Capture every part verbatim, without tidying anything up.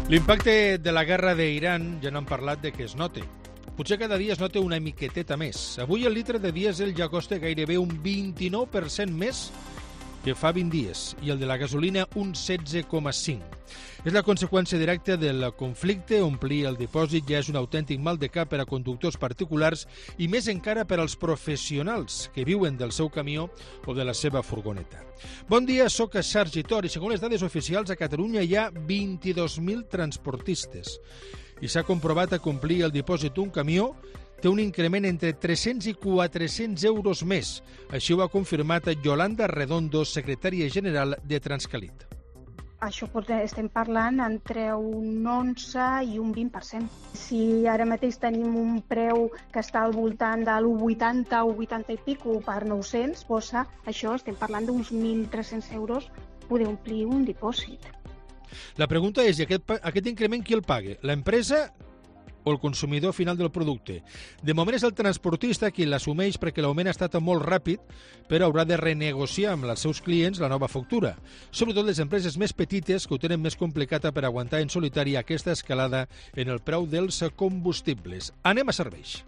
L'impacte de la guerra d'Iran ja n'han parlat de que es nota. Potser cada dia es nota una miqueteta més. Avui el litre de dièsel ja costa gairebé un vint-i-nou per cent més que fa vint dies i el de la gasolina un setze coma cinc. És la conseqüència directa del conflicte. Omplir el dipòsit ja és un autèntic mal de cap per a conductors particulars i més encara per als professionals que viuen del seu camió o de la seva furgoneta. Bon dia, soc Sergi Tor i segons les dades oficials a Catalunya hi ha vint-i-dos mil transportistes i s'ha comprovat a complir el dipòsit d'un camió té un increment entre tres-cents i quatre-cents euros més. Així ho ha confirmat Yolanda Redondo, secretària general de Transcalit. Això estem parlant entre un onze i un vint per cent. Si ara mateix tenim un preu que està al voltant de l'u vuitanta o vuitanta i pico per nou-cents, doncs això estem parlant d'uns mil tres-cents euros poder omplir un dipòsit. La pregunta és, i aquest, aquest increment qui el paga? L'empresa o el consumidor final del producte? De moment és el transportista qui l'assumeix perquè l'augment ha estat molt ràpid, però haurà de renegociar amb els seus clients la nova factura. Sobretot les empreses més petites que ho tenen més complicat per aguantar en solitari aquesta escalada en el preu dels combustibles. Anem a serveis.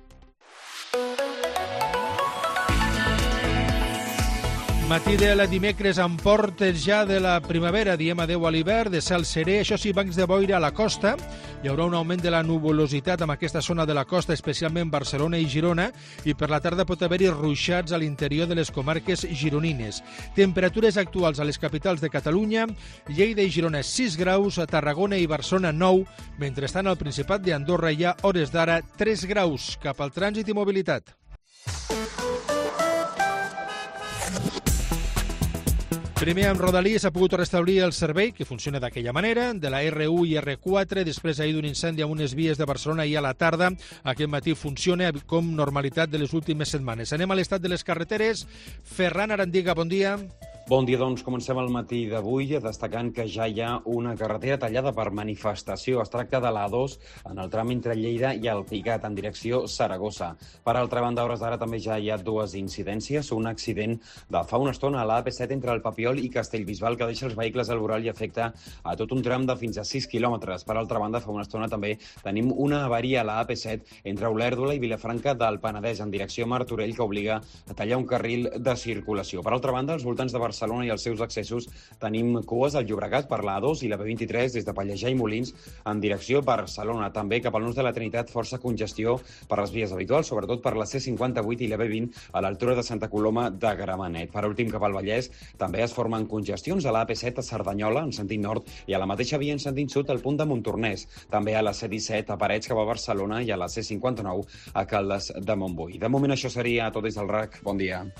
Matí de la dimecres amb portes ja de la primavera, diem adeu a l'hivern, de cel serè, això sí, bancs de boira a la costa. Hi haurà un augment de la nuvolositat en aquesta zona de la costa, especialment Barcelona i Girona, i per la tarda pot haver-hi ruixats a l'interior de les comarques gironines. Temperatures actuals a les capitals de Catalunya, Lleida i Girona sis graus, a Tarragona i Barcelona nou, mentrestant al Principat d'Andorra hi ha hores d'ara tres graus. Cap al trànsit i mobilitat. Primer, amb Rodalies s'ha pogut restablir el servei, que funciona d'aquella manera, de la erre u i erre quatre, després ahir d'un incendi a unes vies de Barcelona i a la tarda. Aquest matí funciona com normalitat de les últimes setmanes. Anem a l'estat de les carreteres. Ferran Arandiga, bon dia. Bon dia, doncs. Comencem el matí d'avui destacant que ja hi ha una carretera tallada per manifestació. Es tracta de l'A dos en el tram entre Lleida i Alpicat, en direcció Saragossa. Per altra banda, a hores d'ara també ja hi ha dues incidències. Un accident de fa una estona a l'A P set entre el Papiol i Castellbisbal que deixa els vehicles al voral i afecta a tot un tram de fins a sis quilòmetres. Per altra banda, fa una estona també tenim una avaria a l'A P set entre Olèrdola i Vilafranca del Penedès, en direcció Martorell, que obliga a tallar un carril de circulació. Per altra banda, als voltants de Barcelona Barcelona i els seus accessos tenim cues al Llobregat per l'A dos i la B vint-i-tres des de Pallejà i Molins en direcció Barcelona. També cap al nus de la Trinitat força congestió per les vies habituals, sobretot per la C cinquanta-vuit i la B vint a l'altura de Santa Coloma de Gramenet. Per últim, cap al Vallès també es formen congestions a l'A P set a Cerdanyola en sentit nord i a la mateixa via en sentit sud al punt de Montornès. També a la C disset a Parets cap a Barcelona i a la C cinquanta-nou a Caldes de Montbui. De moment això seria tot des del R A C. Bon dia.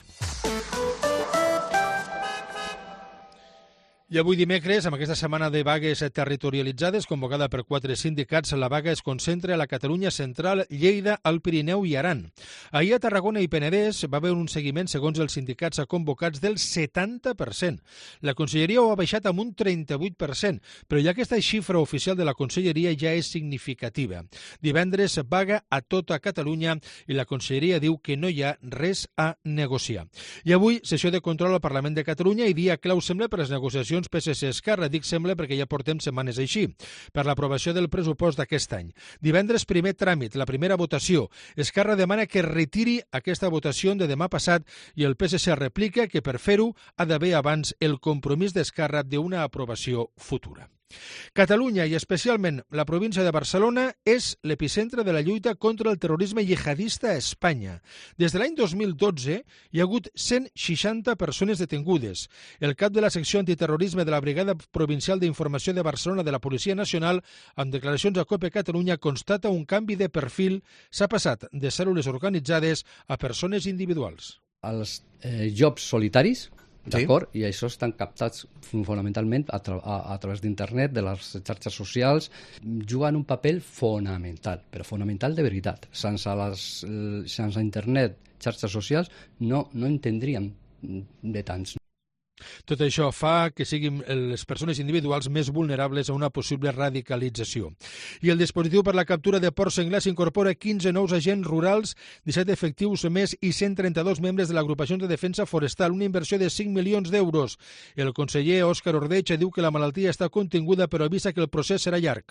I avui dimecres, amb aquesta setmana de vagues territorialitzades convocada per quatre sindicats, la vaga es concentra a la Catalunya central, Lleida, Alt Pirineu i Aran. Ahir a Tarragona i Penedès va haver un seguiment, segons els sindicats convocats, del setanta per cent. La Conselleria ho ha baixat amb un trenta-vuit per cent, però ja aquesta xifra oficial de la Conselleria ja és significativa. Divendres, vaga a tota Catalunya i la Conselleria diu que no hi ha res a negociar. I avui, sessió de control al Parlament de Catalunya i dia clau sembla per les negociacions P S C-Esquerra, dic sembla perquè ja portem setmanes així, per l'aprovació del pressupost d'aquest any. Divendres, primer tràmit, la primera votació. Esquerra demana que retiri aquesta votació de demà passat i el P S C replica que per fer-ho ha d'haver abans el compromís d'Esquerra d'una aprovació futura. Catalunya i especialment la província de Barcelona és l'epicentre de la lluita contra el terrorisme jihadista a Espanya. Des de l'any dos mil dotze hi ha hagut cent seixanta persones detingudes. El cap de la secció antiterrorisme de la Brigada Provincial d'Informació de Barcelona de la Policia Nacional, amb declaracions a COPE Catalunya, constata un canvi de perfil. S'ha passat de cèl·lules organitzades a persones individuals. Els eh, jobs solitaris, d'acord? Sí. I això estan captats fonamentalment a, tra a, a través d'internet, de les xarxes socials, juguen un paper fonamental, però fonamental de veritat. Sense, les, sense internet, xarxes socials, no, no en tindríem de tants. Tot això fa que siguin les persones individuals més vulnerables a una possible radicalització. I el dispositiu per la captura de porc senglar incorpora quinze nous agents rurals, disset efectius més i cent trenta-dos membres de l'agrupació de defensa forestal, una inversió de cinc milions d'euros. El conseller Òscar Ordeig diu que la malaltia està continguda però avisa que el procés serà llarg.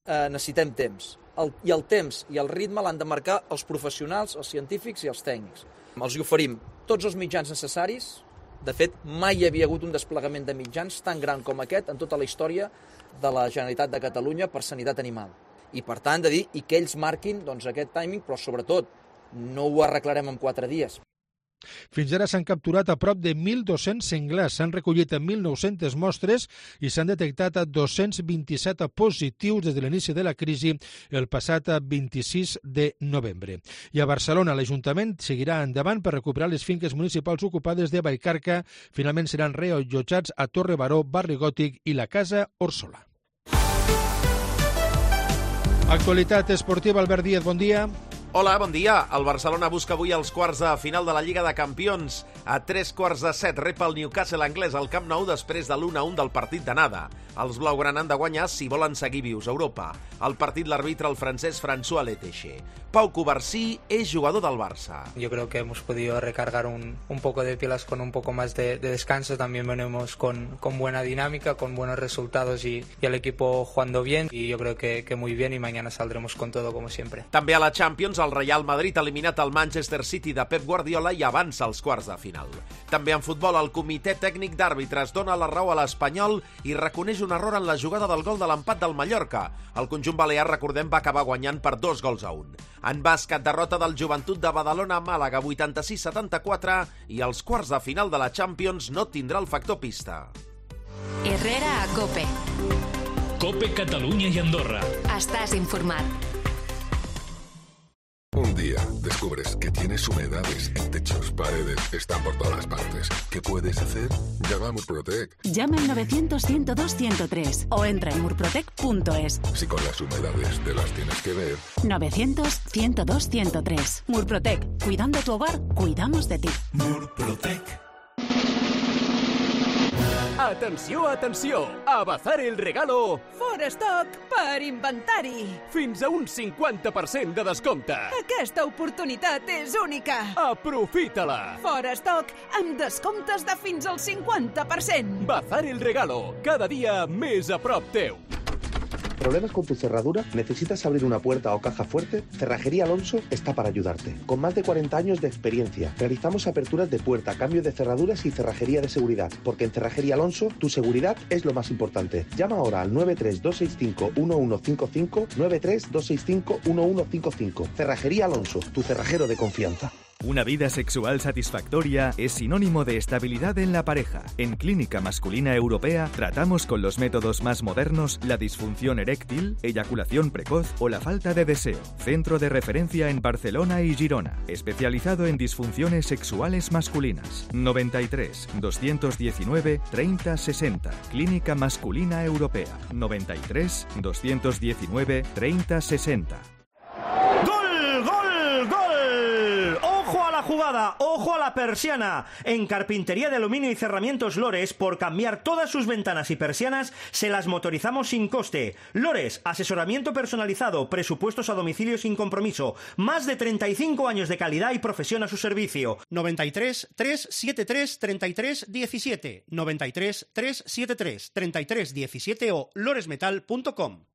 eh, necessitem temps. El, I el temps i el ritme l'han de marcar els professionals, els científics i els tècnics. Els hi oferim tots els mitjans necessaris. De fet, mai hi havia hagut un desplegament de mitjans tan gran com aquest en tota la història de la Generalitat de Catalunya per sanitat animal. I per tant, de dir, i que ells marquin doncs, aquest timing, però sobretot no ho arreglarem en quatre dies. Fins ara s'han capturat a prop de mil dos-cents senglars, s'han recollit mil nou-centes mostres i s'han detectat dos-cents vint-i-set positius des de l'inici de la crisi el passat vint-i-sis de novembre. I a Barcelona l'Ajuntament seguirà endavant per recuperar les finques municipals ocupades de Vallcarca. Finalment seran reallotjats a Torre Baró, Barri Gòtic i la Casa Orsola. Actualitat esportiva, Albert Díaz, bon dia. Hola, bon dia. El Barcelona busca avui els quarts de final de la Lliga de Campions. A tres quarts de set rep el Newcastle anglès al Camp Nou després de l'u a un del partit d'anada. Els blaugrana han de guanyar si volen seguir vius a Europa. El partit l'arbitra el francès François Letéché. Pau Covarsí es jugador del Barça. Yo creo que hemos podido recargar un, un poco de pilas con un poco más de, de descanso. También venimos con, con buena dinámica, con buenos resultados y, y el equipo jugando bien. Y yo creo que, que muy bien y mañana saldremos con todo como siempre. També a la Champions el Real Madrid ha eliminat el Manchester City de Pep Guardiola i avança als quarts de final. També en futbol el comitè tècnic d'àrbitres dona la raó a l'Espanyol i reconeix un error en la jugada del gol de l'empat del Mallorca. El conjunt balear, recordem, va acabar guanyant per dos gols a un. En bàsquet, derrota del Joventut de Badalona a Màlaga vuitanta-sis a setanta-quatre i els quarts de final de la Champions no tindrà el factor pista. Herrera a COPE. COPE Catalunya i Andorra. Estàs informat. Un día descubres que tienes humedades en techos, paredes, están por todas partes. ¿Qué puedes hacer? Llama a Murprotec. Llama al novecientos, ciento dos, ciento tres o entra en murprotec punto es. Si con las humedades te las tienes que ver. novecientos, ciento dos, ciento tres. Murprotec. Cuidando tu hogar, cuidamos de ti. Murprotec. Atenció, atenció! A Bazar el Regalo... Fora stock per inventari. Fins a un cinquanta per cent de descompte. Aquesta oportunitat és única. Aprofita-la! Fora stock amb descomptes de fins al cinquanta per cent. Bazar el Regalo, cada dia més a prop teu. ¿Problemas con tu cerradura? ¿Necesitas abrir una puerta o caja fuerte? Cerrajería Alonso está para ayudarte. Con más de cuarenta años de experiencia, realizamos aperturas de puerta, cambio de cerraduras y cerrajería de seguridad. Porque en Cerrajería Alonso, tu seguridad es lo más importante. Llama ahora al nueve tres dos seis cinco uno uno cinco cinco, nueve tres dos seis cinco uno uno cinco cinco. Cerrajería Alonso, tu cerrajero de confianza. Una vida sexual satisfactoria es sinónimo de estabilidad en la pareja. En Clínica Masculina Europea tratamos con los métodos más modernos la disfunción eréctil, eyaculación precoz o la falta de deseo. Centro de referencia en Barcelona y Girona, especializado en disfunciones sexuales masculinas. noventa y tres, doscientos diecinueve, treinta sesenta. Clínica Masculina Europea. noventa y tres, doscientos diecinueve, treinta sesenta. ¡Gol, gol, gol! ¡Ojo a la jugada! ¡Ojo a la persiana! En Carpintería de Aluminio y Cerramientos Lores, por cambiar todas sus ventanas y persianas, se las motorizamos sin coste. Lores, asesoramiento personalizado, presupuestos a domicilio sin compromiso. Más de treinta y cinco años de calidad y profesión a su servicio. noventa y tres, trescientos setenta y tres, treinta y tres diecisiete. noventa y tres, trescientos setenta y tres, treinta y tres diecisiete o loresmetal punto com.